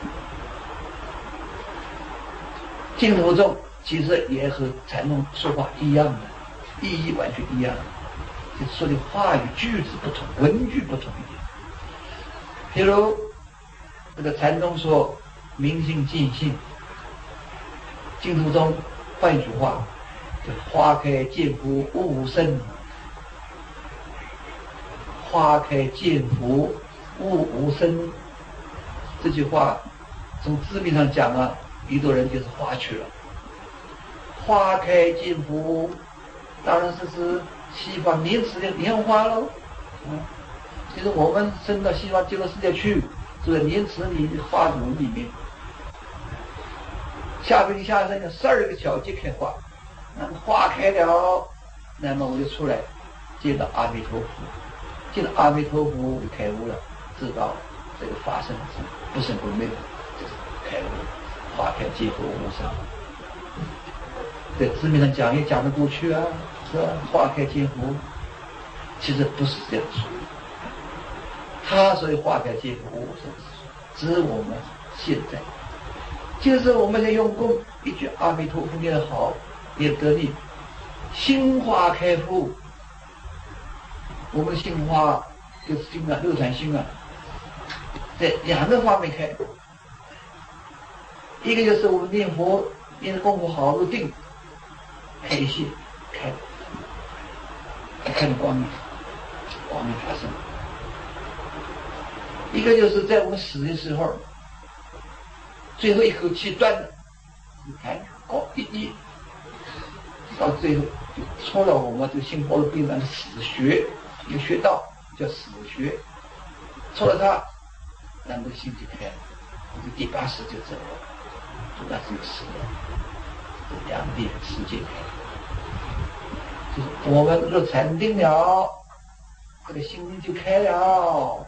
净土中其实也和禅宗说话一样的，意义完全一样的。就说的话语句子不同，文句不同一点。譬如这个禅宗说明心见性，净土中换一句话，就花开见佛悟无生。 花开见佛，悟无生。这句话从字面上讲啊，很多人就是花去了。花开见佛，当然是指西方莲池的莲花喽。嗯，就是我们升到西方极乐世界去，住在莲池里的花朵里面。下辈子下生有十二个小节开花，那么花开了，那么我就出来见到阿弥陀佛，见到阿弥陀佛我就开悟了，知道这个发生是不生不灭的，就是开悟，花开见佛无生。对字面上讲也讲得过去啊，是吧？花开见佛，其实不是这样说。他所以花开见佛无生，指我们现在。就是我们在用功，一句阿弥陀佛念得好，也得力，心花开佛。我们的心花就是心啊，六禅心啊，在两个方面开。一个就是我们念佛念的功夫好入定，开心开，看到光明，光明发生。一个就是在我们死的时候。最后一口气断了，你看，高一滴，到最后就戳了我们这个心包的病人的死穴，一个穴道叫死穴，戳了它，然后心就开了，这第八识就走了，那就死了，这两地世界开了，就是我们若禅定了，这个心灵就开了，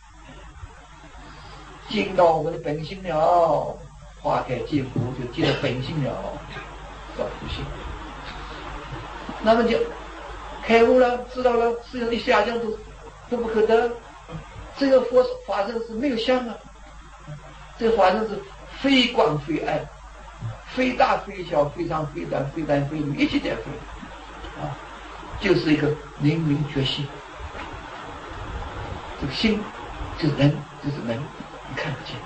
进到我们的本性了。花开见佛就见到本性了，叫佛性。那么就开悟了，知道了世上的下降都都不可得，这个佛法身是没有相啊，这个法身是非光非暗，非大非小，非长非短，非男非女，一切在非啊，就是一个明明觉性。这个心就是人，就是人，你看不见。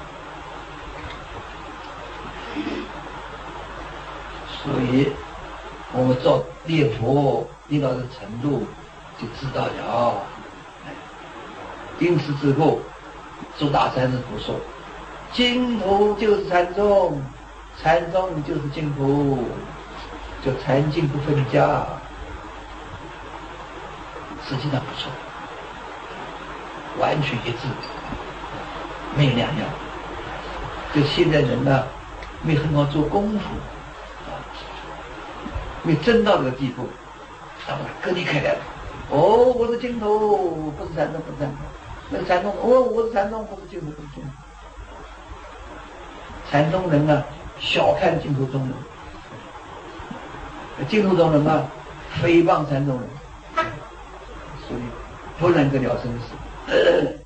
所以我们做念佛念到这程度就知道了，因此之后诸大禅师不说净土就是禅宗，禅宗就是净土，就禅净不分家，实际上不错，完全一致，没有两样。就现在人呢没很好做功夫啊，没真到这个地步，他们割离开来了。哦，我是净土，不是禅宗，不是禅宗。那个禅宗，哦，我是禅宗，不是净土，不是净土。禅宗人啊，小看净土宗人；净土宗人啊，诽谤禅宗人，所以不能够了生死。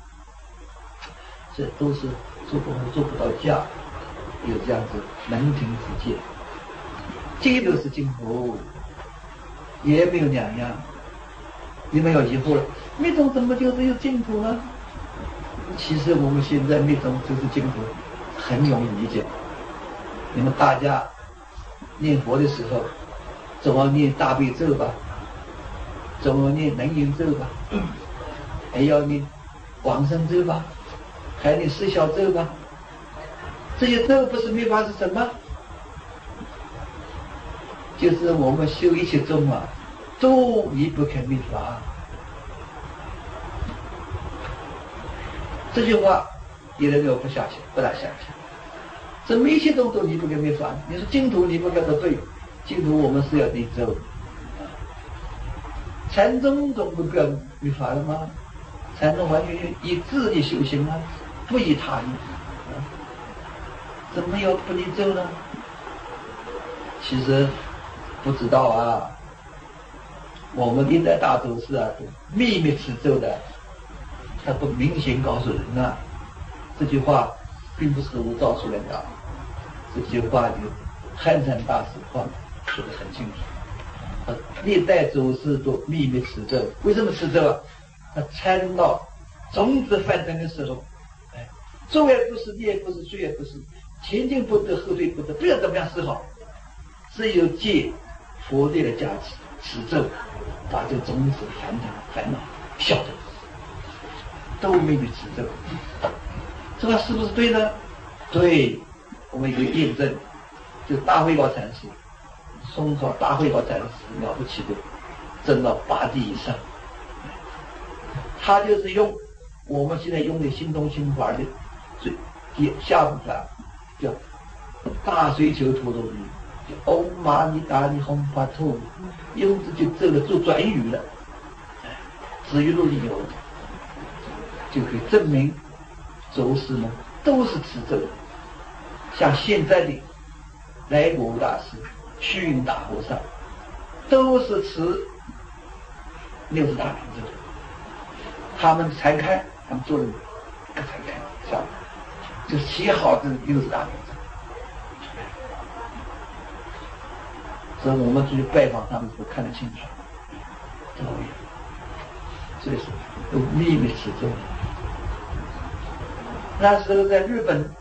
这都是做功夫做不到家，有这样子门庭之见。这都是净土，也没有两样。你们有疑惑了，密宗怎么就只有净土呢？其实我们现在密宗就是净土，很容易理解。你们大家念佛的时候，总要念大悲咒吧，总要念楞严咒吧，还要念往生咒吧，还要念十小咒吧。这些咒不是密法是什么？就是我们修一切宗啊，都离不开密法。这句话有人就不相信，不大相信。这么一切宗都离不开密法。你说净土离不开的对，净土我们是要念咒。禅宗总不要密法了吗？禅宗完全以自己修行啊，不以他人。怎么有不念咒呢？其实不知道啊，我们历代大祖师啊，秘密持咒的，他不明显告诉人啊。这句话并不是我造出来的，这句话就汉禅大师话说得很清楚。历代祖师都秘密持咒，为什么持咒啊？他参到种子翻腾的时候，哎，咒也不是，念也不是，罪也不是，前进不得，后退不得，不要怎么样是好，只有借佛力的加持，持咒把这个种子烦恼烦恼消晓得，都没有指正。这个是不是对呢？对，我们有个验证，就大慧高禅师，宋朝大慧高禅师了不起的，证到八地以上。他就是用我们现在用的心中心法的最底下部分，叫大水球陀罗尼，叫唵嘛呢达呢吽发陀，用这就这个做转语了，至于论理由，就可以证明周师呢都是持这个。像现在的来果大师、虚云大和尚，都是持六十大品证。他们才开，他们做的才开，是吧？就写好这六十大品证。所以我们去拜访他们都看得清楚，都有。所以说有秘密持咒。那时候在日本，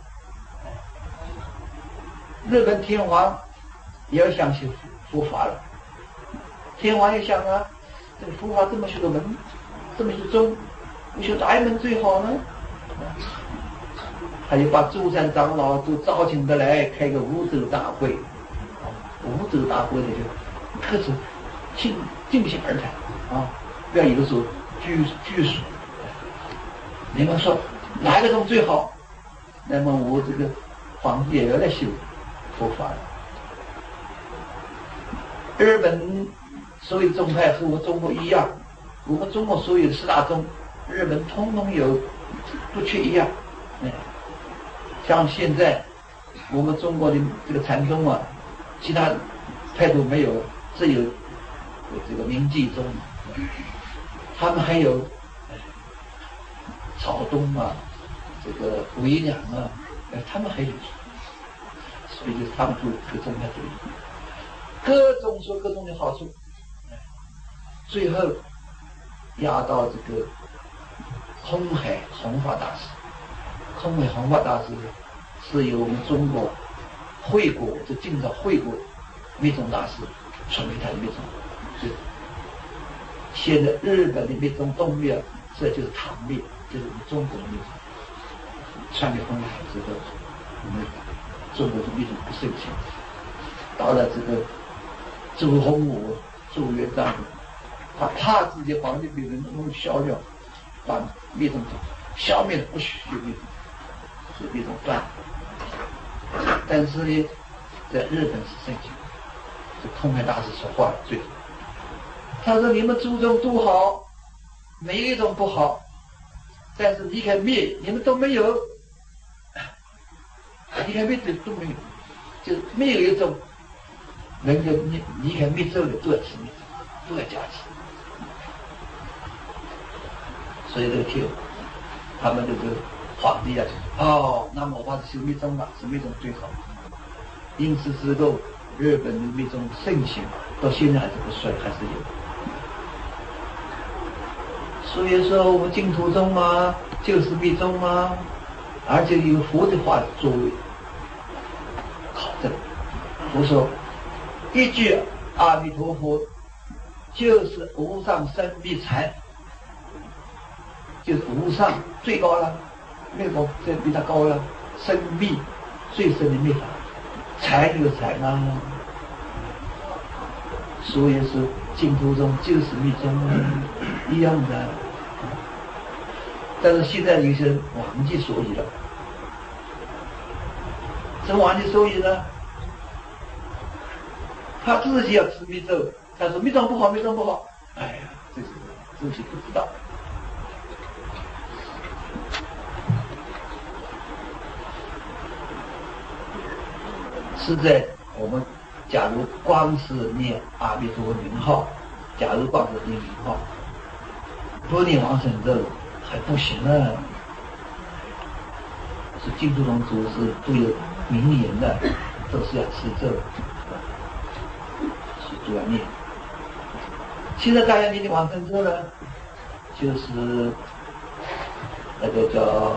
日本天皇也要相信佛法了。天皇也想啊，这个佛法这么许多门，这么许多宗，你修哪一门最好呢？他就把诸山长老都召请得来，开个五洲大会。五洲大会的就各种尽尽兴而谈啊，不要有的时候拘拘束。你们说哪一个宗最好？那么我这个皇帝也要来修佛法了。日本所有宗派和我们中国一样，我们中国所有的四大宗，日本通通有，不缺一样。嗯，像现在我们中国的这个禅宗啊，其他派都没有，只有这个明济宗，他们还有草东啊，这个维两啊，他们还有，所以他们就这个宗派主义，各种说各种的好处，最后压到这个空海弘法大师。空海弘法大师是由我们中国惠国，这晋朝惠国密宗大师传给他的密宗，就现在日本的密宗东密，这就是唐密，就是我们中国的密宗。传给空海之后，我们中国的密宗不盛行，到了这个周洪武、朱元璋，他怕自己皇帝被人弄消掉，把密宗消灭了，不许有密宗。是一种断，但是呢，在日本是盛行。这空海大师说话最好，他说：“你们祖宗都好，没一种不好，但是离开灭，你们都没有，离开灭的都没有，就是没有一种能够离离开灭咒的都要吃灭咒，都要加持。所以这个天，他们这个。”皇帝啊，哦，那么我把它修密宗吧，是密宗最好。因此之后，日本的密宗盛行，到现在还是不衰，还是有。所以说，我们净土宗嘛，就是密宗嘛，而且有佛的话作为考证。佛说一句阿弥陀佛，就是无上生密禅，就是无上最高了。没有这比他高了，深密最深的密法，禅就是禅啊。所以说净土宗就是密宗一样的。但是现在有些人忘记所以了，怎么忘记所以呢？他自己要吃密咒，他说密宗不好，密宗不好，哎呀，这是自己不知道。是在我们假如光是念阿弥陀佛名号，假如光是念名号，不念往生咒还不行呢。是净土宗祖师都有名言的，都是要持咒，是都要念。现在大家念的往生咒呢，就是那个叫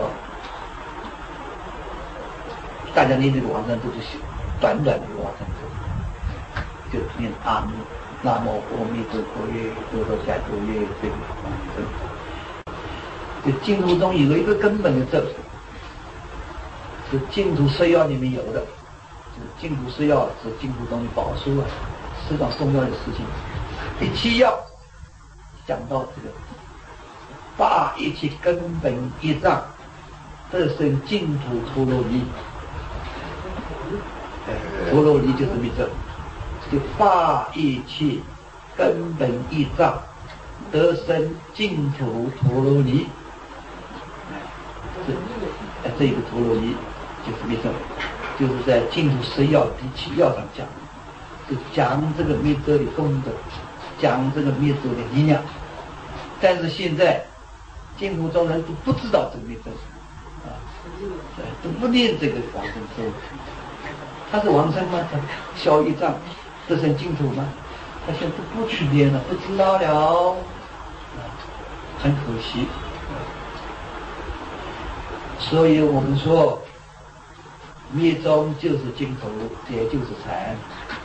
大家念这个往生咒就行。短短的往生咒，就念阿弥，南无阿弥陀佛耶，多多迦多耶，这个往生咒。 就净土中有一个根本的咒，是净土十要里面有的，就是净土十要是净土中的宝书啊，非常重要的事情。第七要讲到这个八一切根本一藏得生净土陀罗尼，陀罗尼就是密咒，就八一切根本一藏得生净土陀罗尼，这这个陀罗尼就是密咒，就是在净土十要第七要上讲，就讲这个密咒的功德，讲这个密咒的力量。但是现在净土中人都不知道这个密咒啊，都不念这个往生咒。他是往生吗？他消业障得生净土吗？他现在不去念了，不知道了，啊，很可惜。所以我们说，密宗就是净土，也就是禅。